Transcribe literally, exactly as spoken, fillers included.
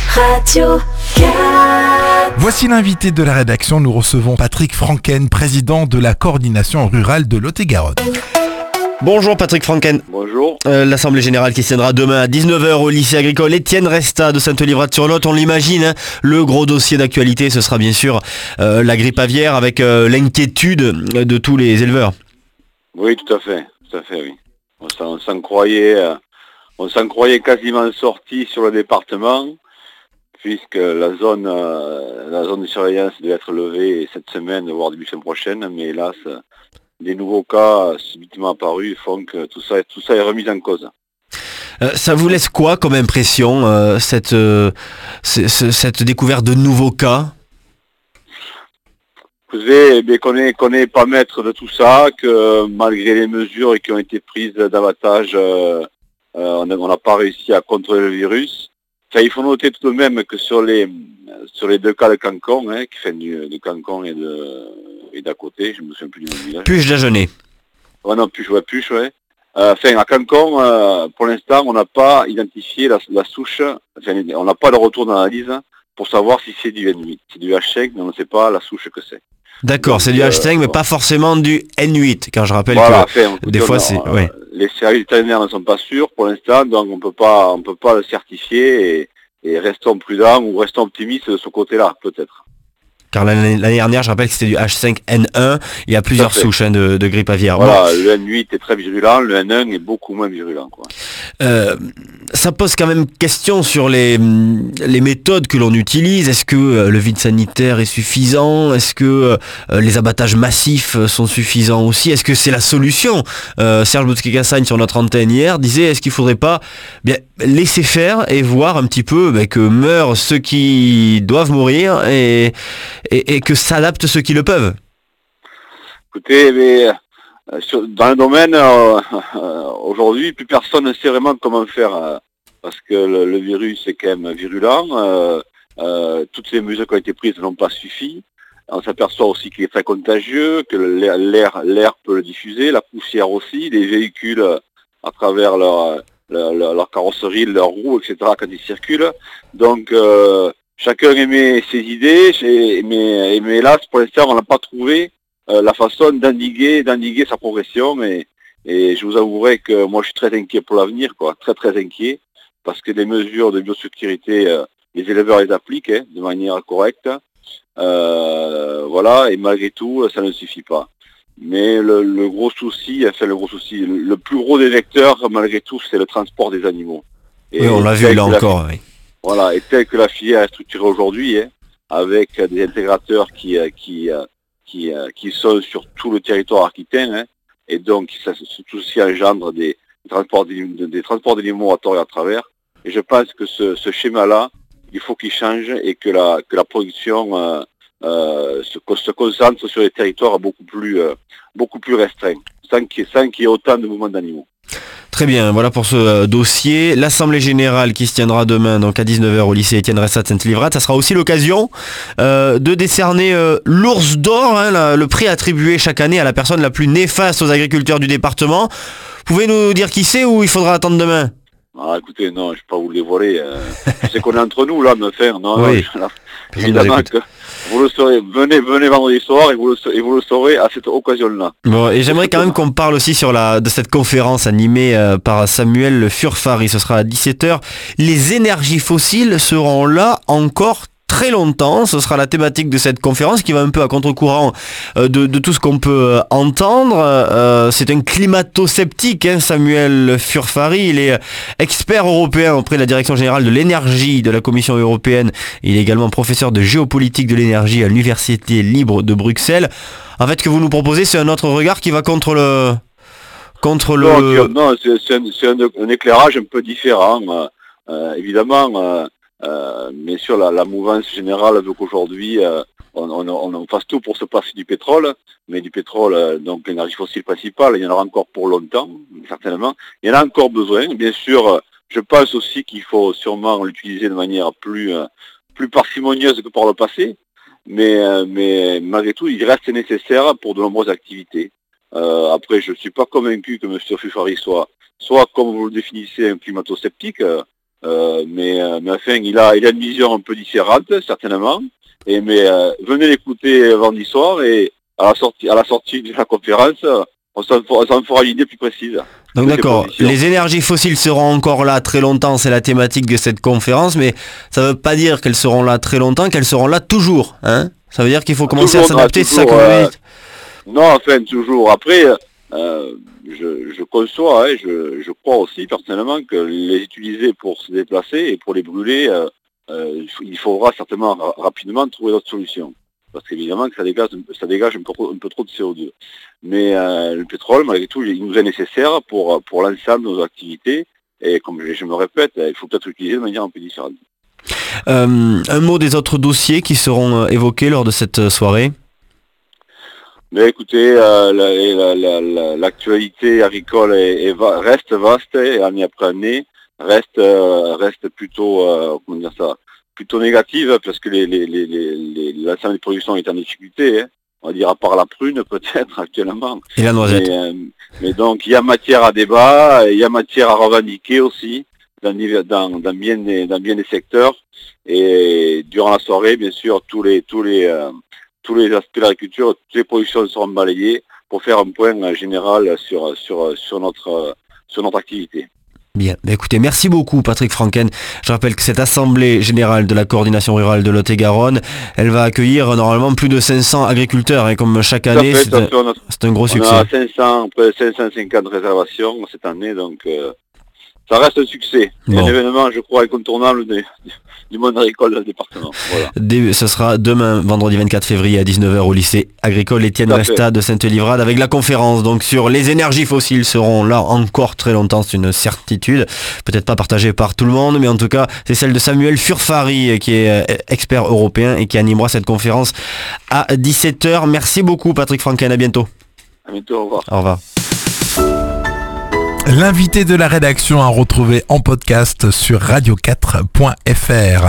Radio quatre. Voici l'invité de la rédaction. Nous recevons Patrick Franken, président de la coordination rurale de Lot-et-Garonne. Bonjour Patrick Franken. Bonjour. Euh, L'Assemblée Générale qui se tiendra demain à dix-neuf heures au lycée agricole Étienne Resta de Sainte-Livrade-sur-Lot. On l'imagine, hein, le gros dossier d'actualité, ce sera bien sûr euh, la grippe aviaire avec euh, l'inquiétude de tous les éleveurs. Oui, tout à fait. Tout à fait, oui. On s'en, on s'en croyait, euh, on s'en croyait quasiment sorti sur le département, puisque la zone, euh, la zone de surveillance devait être levée cette semaine, voire début de semaine prochaine, mais hélas, des nouveaux cas subitement apparus font que tout ça, tout ça est remis en cause. Euh, ça vous laisse quoi comme impression, euh, cette, euh, c- c- cette découverte de nouveaux cas ? Vous savez, eh qu'on n'est qu'on n'est pas maître de tout ça, que malgré les mesures qui ont été prises d'abattage, euh, euh, on n'a pas réussi à contrôler le virus. Enfin, il faut noter tout de même que sur les sur les deux cas de Cancon, hein, qui fait du, de Cancon et de et d'à côté, je me souviens plus du nom du village. Puche d'Agenais. Ouais, non, Puche, ouais, Puche, ouais. Euh, enfin, à Cancon, euh, pour l'instant, on n'a pas identifié la, la souche, enfin, on n'a pas de retour d'analyse pour savoir si c'est du N huit. C'est du H cinq, mais on ne sait pas la souche que c'est. D'accord, Donc, c'est du euh, H cinq, mais bon. pas forcément du N huit, quand je rappelle Voilà, que enfin, écoutez, des fois on a- c'est... euh, ouais. les services vétérinaires ne sont pas sûrs pour l'instant, donc on peut pas, on peut pas le certifier et, et restons prudents ou restons optimistes de ce côté-là, peut-être. Car l'année, l'année dernière, je rappelle que c'était du H cinq N un, il y a plusieurs fait. souches hein, de, de grippe aviaire. Bon, Voilà, le N huit est très virulent, le N un est beaucoup moins virulent, quoi. euh, ça pose quand même question sur les, les méthodes que l'on utilise. Est-ce que euh, le vide sanitaire est suffisant ? Est-ce que euh, les abattages massifs euh, sont suffisants aussi ? Est-ce que c'est la solution ? euh, Serge Boutski-Cassagne sur notre antenne hier disait, est-ce qu'il ne faudrait pas bien, laisser faire et voir un petit peu ben, que meurent ceux qui doivent mourir et, et, et que s'adaptent ceux qui le peuvent ? Écoutez, mais, euh, sur- dans le domaine, euh, euh, aujourd'hui, plus personne ne sait vraiment comment faire, euh, parce que le, le virus est quand même virulent, euh, euh, toutes les mesures qui ont été prises n'ont pas suffi. On s'aperçoit aussi qu'il est très contagieux, que l'air, l'air, l'air peut le diffuser, la poussière aussi, les véhicules euh, à travers leur, leur, leur- leur carrosserie, leurs roues, et cetera, quand ils circulent. Donc, euh, chacun émet ses idées, chez- mais, mais hélas, pour l'instant, on n'a pas trouvé euh, la façon d'endiguer, d'endiguer sa progression. Et, et je vous avouerai que moi, je suis très inquiet pour l'avenir, quoi, très très inquiet, parce que les mesures de biosécurité, euh, les éleveurs les appliquent hein, de manière correcte. Euh, voilà, et malgré tout, ça ne suffit pas. Mais le, le gros souci, enfin le gros souci, le, le plus gros des vecteurs, malgré tout, c'est le transport des animaux. Et Oui, on l'a vu tel là que la- encore. Oui. Voilà, et tel que la filière est structurée aujourd'hui, hein, avec euh, des intégrateurs qui, euh, qui, euh, qui, euh, qui sont sur tout le territoire aquitain, hein, et donc ça tout ceci engendre des, des transports d'animaux, des transports d'animaux à tort et à travers. Et je pense que ce, ce schéma-là, il faut qu'il change et que la, que la production euh, euh, se, se concentre sur des territoires beaucoup plus, euh, beaucoup plus restreints, sans qu'il y ait, sans qu'il y ait autant de mouvements d'animaux. Très bien, voilà pour ce euh, dossier. L'Assemblée Générale qui se tiendra demain donc à dix-neuf heures au lycée Étienne Resta de Sainte-Livrade, ça sera aussi l'occasion euh, de décerner euh, l'ours d'or, hein, la- le prix attribué chaque année à la personne la plus néfaste aux agriculteurs du département. Pouvez nous dire qui c'est ou il faudra attendre demain ? Ah, écoutez, non, je ne vais pas vous le dévoiler. Euh, je sais qu'on est entre nous, là, me faire. Non, Oui. non, je- là, Personne évidemment nous que vous le saurez. Venez, venez vendredi soir et vous le, sa- et vous le saurez à cette occasion-là. Bon, et j'aimerais quand même qu'on parle aussi sur la, de cette conférence animée euh, par Samuel Furfari. Ce sera à dix-sept heures. Les énergies fossiles seront là encore très longtemps. Ce sera la thématique de cette conférence qui va un peu à contre-courant euh, de, de tout ce qu'on peut euh, entendre. Euh, c'est un climato-sceptique, hein, Samuel Furfari. Il est euh, expert européen auprès de la Direction Générale de l'Énergie de la Commission Européenne. Il est également professeur de géopolitique de l'énergie à l'Université libre de Bruxelles. En fait, ce que vous nous proposez, c'est un autre regard qui va contre le... Contre le... Non, Guillaume, non, c'est c'est un, c'est un, un éclairage un peu différent. euh, euh, évidemment, euh, euh, bien sûr, la, la mouvance générale veut qu'aujourd'hui, euh, on, on, on, on fasse tout pour se passer du pétrole, mais du pétrole, euh, donc l'énergie fossile principale, il y en aura encore pour longtemps, certainement. Il y en a encore besoin. Bien sûr, euh, je pense aussi qu'il faut sûrement l'utiliser de manière plus, euh, plus parcimonieuse que par le passé, mais, euh, mais malgré tout, il reste nécessaire pour de nombreuses activités. Euh, après, je ne suis pas convaincu que M. Furfari soit, soit, comme vous le définissez, un climato-sceptique. Euh, Euh, mais, euh, mais enfin, il a, il a une vision un peu différente, certainement. Et mais euh, venez l'écouter vendredi soir et à la sortie, à la sortie de la conférence, on s'en fera, on s'en fera une idée plus précise. Donc d'accord, les énergies fossiles seront encore là très longtemps, c'est la thématique de cette conférence, mais ça ne veut pas dire qu'elles seront là très longtemps, qu'elles seront là toujours, hein. Ça veut dire qu'il faut commencer toujours, à s'adapter, non, c'est ça que toujours, vous euh, dites. Non, enfin, toujours. Après, euh, je, je conçois, hein, je, je crois aussi personnellement que les utiliser pour se déplacer et pour les brûler, euh, euh, il faudra certainement ra- rapidement trouver d'autres solutions. Parce qu'évidemment que ça dégage, ça dégage un peu, trop- un peu trop de C O deux. Mais euh, le pétrole, malgré tout, il nous est nécessaire pour, pour l'ensemble de nos activités. Et comme je, je me répète, il faut peut-être l'utiliser de manière un peu différente. Euh, un mot des autres dossiers qui seront euh, évoqués lors de cette euh, soirée. Mais écoutez, euh, la- la- la- la- l'actualité agricole est, est va- reste vaste, et année après année, reste, euh, reste plutôt, euh, comment dire ça, plutôt négative, parce que les, les, les, les, les- l'ensemble des productions est en difficulté, hein. On va dire à part la prune peut-être actuellement. Et la noisette. Mais, euh, mais donc il y a matière à débat, il y a matière à revendiquer aussi dans, divers- dans, dans, bien, des, dans bien des secteurs. Et durant la soirée, bien sûr, tous les tous les euh, tous les aspects de l'agriculture, toutes les productions seront balayées pour faire un point euh, général sur sur sur notre euh, sur notre activité. Bien, bah écoutez, merci beaucoup Patrick Franken. Je rappelle que cette assemblée générale de la coordination rurale de Lot-et-Garonne, elle va accueillir normalement plus de cinq cents agriculteurs, et comme chaque Tout à année, fait, c'est tout à un, fait, on a- c'est un gros On succès. a cinq cents, près de cinq cent cinquante réservations cette année, donc euh, ça reste un succès. C'est Bon. un événement, je crois, incontournable de- du monde agricole dans le département. Voilà. Dé- Ce sera demain, vendredi vingt-quatre février à dix-neuf heures au lycée agricole Étienne Tout à Resta de Sainte-Livrade, avec la conférence donc sur les énergies fossiles seront là encore très longtemps, c'est une certitude. Peut-être pas partagée par tout le monde, mais en tout cas, c'est celle de Samuel Furfari qui est euh, expert européen et qui animera cette conférence à dix-sept heures. Merci beaucoup Patrick Franken, à bientôt. À bientôt, au revoir. Au revoir. L'invité de la rédaction à retrouver en podcast sur radio quatre point f r.